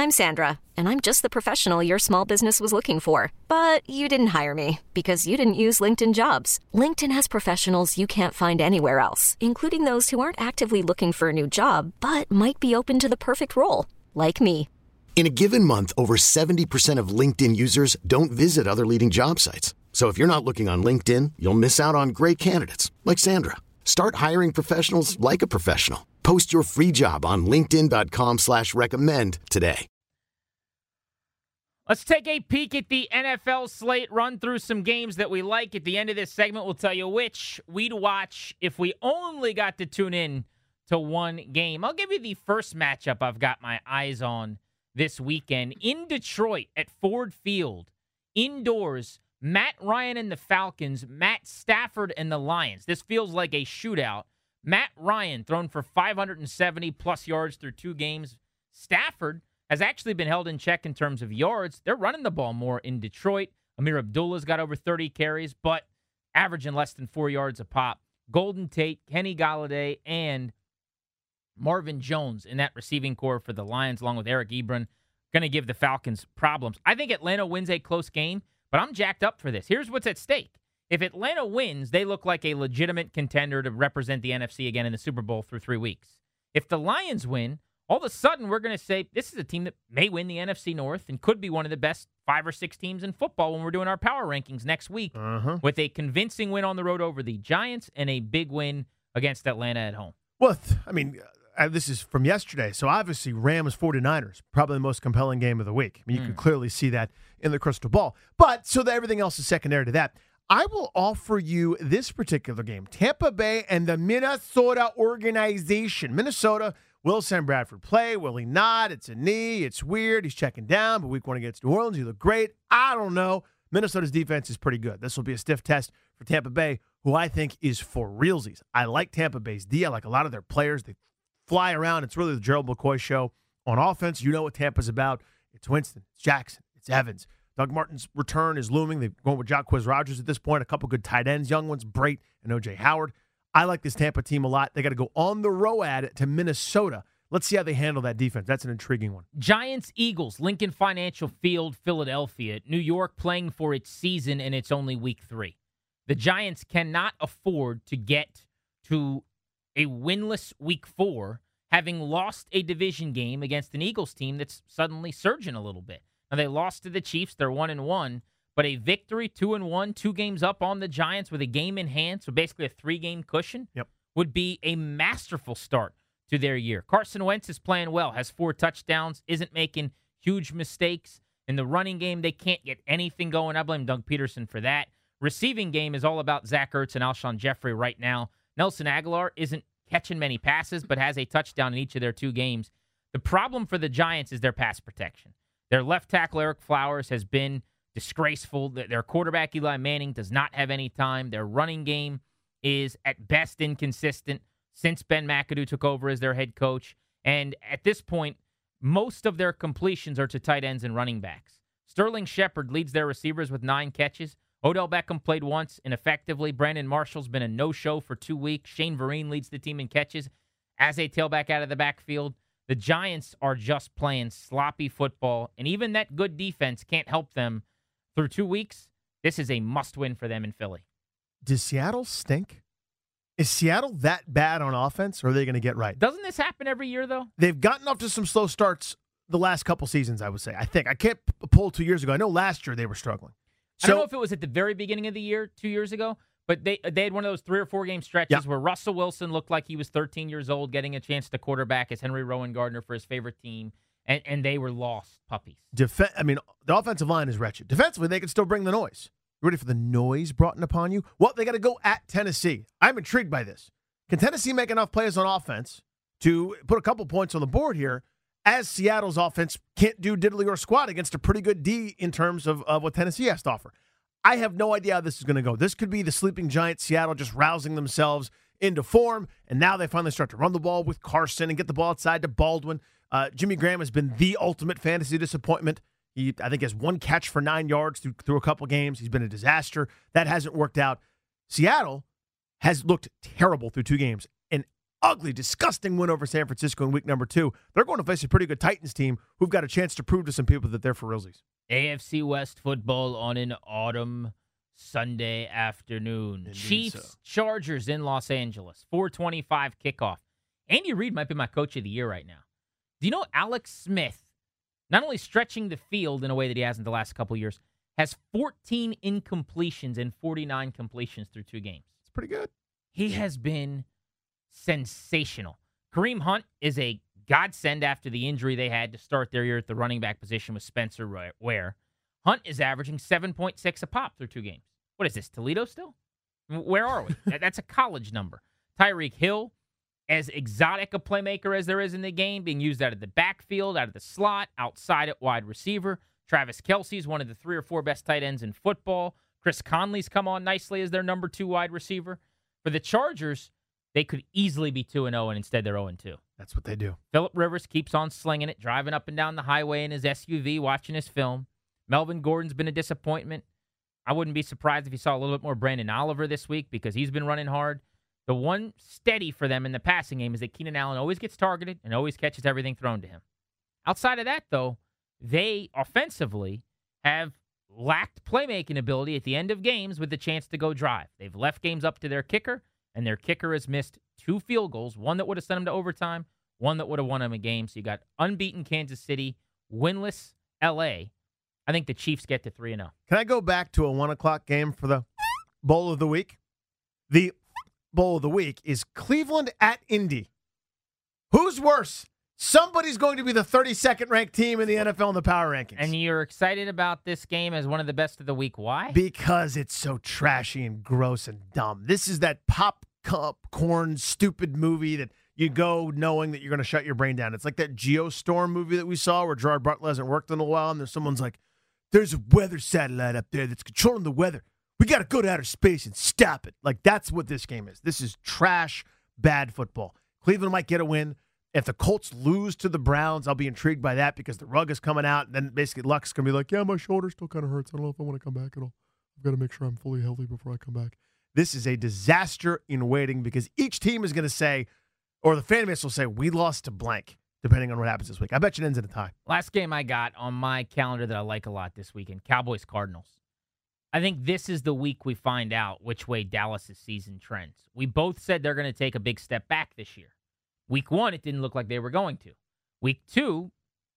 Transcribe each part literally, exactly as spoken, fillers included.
I'm Sandra, and I'm just the professional your small business was looking for. But you didn't hire me because you didn't use LinkedIn Jobs. LinkedIn has professionals you can't find anywhere else, including those who aren't actively looking for a new job, but might be open to the perfect role, like me. In a given month, over seventy percent of LinkedIn users don't visit other leading job sites. So if you're not looking on LinkedIn, you'll miss out on great candidates like Sandra. Start hiring professionals like a professional. Post your free job on linkedin.com slash recommend today. Let's take a peek at the N F L slate, run through some games that we like. At the end of this segment, we'll tell you which we'd watch if we only got to tune in to one game. I'll give you the first matchup I've got my eyes on this weekend. In Detroit at Ford Field, indoors, Matt Ryan and the Falcons, Matt Stafford and the Lions. This feels like a shootout. Matt Ryan thrown for five hundred seventy plus yards through two games. Stafford has actually been held in check in terms of yards. They're running the ball more in Detroit. Amir Abdullah's got over thirty carries, but averaging less than four yards a pop. Golden Tate, Kenny Golladay, and Marvin Jones in that receiving core for the Lions, along with Eric Ebron, going to give the Falcons problems. I think Atlanta wins a close game, but I'm jacked up for this. Here's what's at stake. If Atlanta wins, they look like a legitimate contender to represent the N F C again in the Super Bowl through three weeks. If the Lions win, all of a sudden we're going to say this is a team that may win the N F C North and could be one of the best five or six teams in football when we're doing our power rankings next week, uh-huh. with a convincing win on the road over the Giants and a big win against Atlanta at home. Well, I mean, uh, this is from yesterday, so obviously Rams forty-niners, probably the most compelling game of the week. I mean, you mm. can clearly see that in the crystal ball. But so that everything else is secondary to that. I will offer you this particular game, Tampa Bay and the Minnesota organization. Minnesota, will Sam Bradford play? Will he not? It's a knee. It's weird. He's checking down, but week one against New Orleans, he looked great. I don't know. Minnesota's defense is pretty good. This will be a stiff test for Tampa Bay, who I think is for realsies. I like Tampa Bay's D. I like a lot of their players. They fly around. It's really the Gerald McCoy show on offense. You know what Tampa's about. It's Winston. It's Jackson. It's Evans. Doug Martin's return is looming. They're going with Jacquizz Rodgers at this point. A couple good tight ends, young ones, Brate and O J Howard. I like this Tampa team a lot. They got to go on the road to Minnesota. Let's see how they handle that defense. That's an intriguing one. Giants, Eagles, Lincoln Financial Field, Philadelphia. New York playing for its season, and it's only week three. The Giants cannot afford to get to a winless week four, having lost a division game against an Eagles team that's suddenly surging a little bit. Now, they lost to the Chiefs. They're one and one, but a victory, two and one, two games up on the Giants with a game in hand, so basically a three-game cushion, yep. would be a masterful start to their year. Carson Wentz is playing well, has four touchdowns, isn't making huge mistakes. In the running game, they can't get anything going. I blame Doug Peterson for that. Receiving game is all about Zach Ertz and Alshon Jeffrey right now. Nelson Aguilar isn't catching many passes, but has a touchdown in each of their two games. The problem for the Giants is their pass protection. Their left tackle, Eric Flowers, has been disgraceful. Their quarterback, Eli Manning, does not have any time. Their running game is at best inconsistent since Ben McAdoo took over as their head coach. And at this point, most of their completions are to tight ends and running backs. Sterling Shepard leads their receivers with nine catches. Odell Beckham played once ineffectively. Brandon Marshall's been a no-show for two weeks. Shane Vereen leads the team in catches as a tailback out of the backfield. The Giants are just playing sloppy football, and even that good defense can't help them through two weeks. This is a must-win for them in Philly. Does Seattle stink? Is Seattle that bad on offense, or are they going to get right? Doesn't this happen every year, though? They've gotten off to some slow starts the last couple seasons, I would say. I think. I can't pull two years ago. I know last year they were struggling. So, I don't know if it was at the very beginning of the year, two years ago, but they they had one of those three or four game stretches yeah. where Russell Wilson looked like he was thirteen years old, getting a chance to quarterback as Henry Rowan Gardner for his favorite team, and, and they were lost puppies. Def- I mean, the offensive line is wretched. Defensively, they can still bring the noise. You ready for the noise brought upon you? Well, they got to go at Tennessee. I'm intrigued by this. Can Tennessee make enough plays on offense to put a couple points on the board here, as Seattle's offense can't do diddly or squat against a pretty good D in terms of, of what Tennessee has to offer? I have no idea how this is going to go. This could be the sleeping giant Seattle just rousing themselves into form, and now they finally start to run the ball with Carson and get the ball outside to Baldwin. Uh, Jimmy Graham has been the ultimate fantasy disappointment. He, I think, has one catch for nine yards through, through a couple games. He's been a disaster. That hasn't worked out. Seattle has looked terrible through two games, and ugly, disgusting win over San Francisco in week number two. They're going to face a pretty good Titans team who've got a chance to prove to some people that they're for realsies. A F C West football on an autumn Sunday afternoon. Indeed Chiefs, so. Chargers in Los Angeles. four twenty-five kickoff. Andy Reid might be my coach of the year right now. Do you know Alex Smith, not only stretching the field in a way that he hasn't the last couple of years, has fourteen incompletions and forty-nine completions through two games. It's pretty good. He has been sensational. Kareem Hunt is a godsend after the injury they had to start their year at the running back position with Spencer Ware. Hunt is averaging seven point six a pop through two games. What is this, Toledo still? Where are we? That's a college number. Tyreek Hill, as exotic a playmaker as there is in the game, being used out of the backfield, out of the slot, outside at wide receiver. Travis Kelce's one of the three or four best tight ends in football. Chris Conley's come on nicely as their number two wide receiver. For the Chargers, they could easily be two and oh, and instead they're oh and two. That's what they do. Phillip Rivers keeps on slinging it, driving up and down the highway in his S U V, watching his film. Melvin Gordon's been a disappointment. I wouldn't be surprised if you saw a little bit more Brandon Oliver this week because he's been running hard. The one steady for them in the passing game is that Keenan Allen always gets targeted and always catches everything thrown to him. Outside of that, though, they offensively have lacked playmaking ability at the end of games with the chance to go drive. They've left games up to their kicker, and their kicker has missed two field goals, one that would have sent them to overtime, one that would have won them a game. So you got unbeaten Kansas City, winless L A. I think the Chiefs get to three and oh. Can I go back to a one o'clock game for the Bowl of the Week? The Bowl of the Week is Cleveland at Indy. Who's worse? Somebody's going to be the thirty-second ranked team in the N F L in the power rankings. And you're excited about this game as one of the best of the week. Why? Because it's so trashy and gross and dumb. This is that popcorn stupid movie that you go knowing that you're going to shut your brain down. It's like that Geostorm movie that we saw where Gerard Butler hasn't worked in a while, and there's someone's like, there's a weather satellite up there that's controlling the weather. We got to go to outer space and stop it. Like, that's what this game is. This is trash, bad football. Cleveland might get a win. If the Colts lose to the Browns, I'll be intrigued by that because the rug is coming out. And then basically Luck's going to be like, yeah, my shoulder still kind of hurts. I don't know if I want to come back at all. I've got to make sure I'm fully healthy before I come back. This is a disaster in waiting because each team is going to say, or the fan base will say, we lost to blank, depending on what happens this week. I bet you it ends in a tie. Last game I got on my calendar that I like a lot this weekend, Cowboys-Cardinals. I think this is the week we find out which way Dallas' season trends. We both said they're going to take a big step back this year. Week one, it didn't look like they were going to. Week two,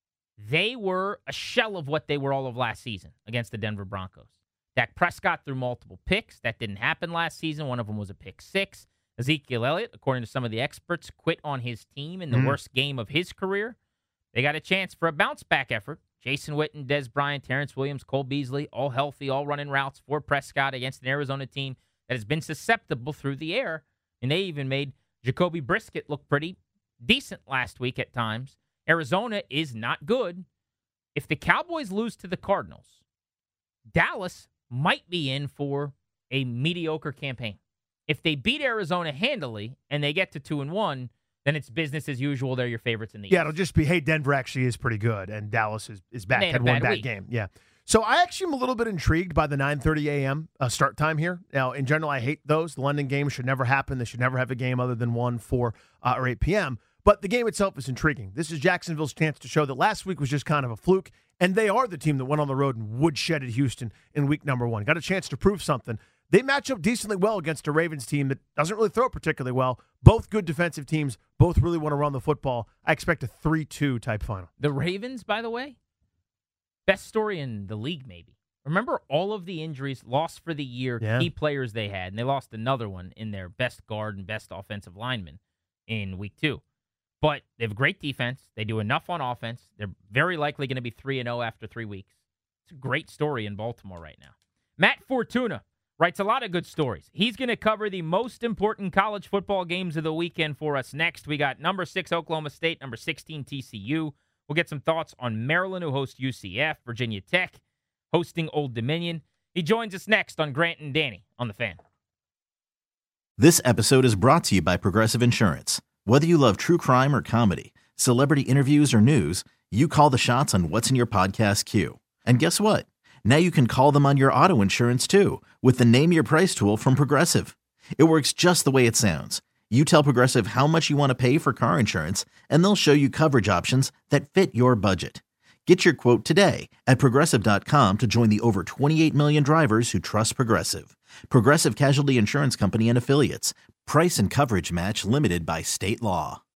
they were a shell of what they were all of last season against the Denver Broncos. Dak Prescott threw multiple picks. That didn't happen last season. One of them was a pick six. Ezekiel Elliott, according to some of the experts, quit on his team in the mm. worst game of his career. They got a chance for a bounce-back effort. Jason Witten, Des Bryant, Terrence Williams, Cole Beasley, all healthy, all running routes for Prescott against an Arizona team that has been susceptible through the air. And they even made Jacoby Brissett looked pretty decent last week at times. Arizona is not good. If the Cowboys lose to the Cardinals, Dallas might be in for a mediocre campaign. If they beat Arizona handily and they get to two and one, then it's business as usual. They're your favorites in the Yeah, East. It'll just be, hey, Denver actually is pretty good, and Dallas is, is back. They had Had a one bad bad week. game. Yeah. So I actually am a little bit intrigued by the nine thirty a.m. Uh, start time here. Now, in general, I hate those. The London games should never happen. They should never have a game other than one, four, uh, or eight p.m. But the game itself is intriguing. This is Jacksonville's chance to show that last week was just kind of a fluke, and they are the team that went on the road and woodshedded Houston in week number one. Got a chance to prove something. They match up decently well against a Ravens team that doesn't really throw particularly well. Both good defensive teams. Both really want to run the football. I expect a three two type final. The Ravens, by the way, best story in the league maybe. Remember all of the injuries, lost for the year, Yeah. key players they had, and they lost another one in their best guard and best offensive lineman in week two. But they have a great defense. They do enough on offense. They're very likely going to be three and oh after three weeks. It's a great story in Baltimore right now. Matt Fortuna writes a lot of good stories. He's going to cover the most important college football games of the weekend for us next. We got number six Oklahoma State, number sixteen T C U. We'll get some thoughts on Maryland, who hosts U C F, Virginia Tech, hosting Old Dominion. He joins us next on Grant and Danny on The Fan. This episode is brought to you by Progressive Insurance. Whether you love true crime or comedy, celebrity interviews or news, you call the shots on what's in your podcast queue. And guess what? Now you can call them on your auto insurance too with the Name Your Price tool from Progressive. It works just the way it sounds. You tell Progressive how much you want to pay for car insurance, and they'll show you coverage options that fit your budget. Get your quote today at Progressive dot com to join the over twenty-eight million drivers who trust Progressive. Progressive Casualty Insurance Company and Affiliates. Price and coverage match limited by state law.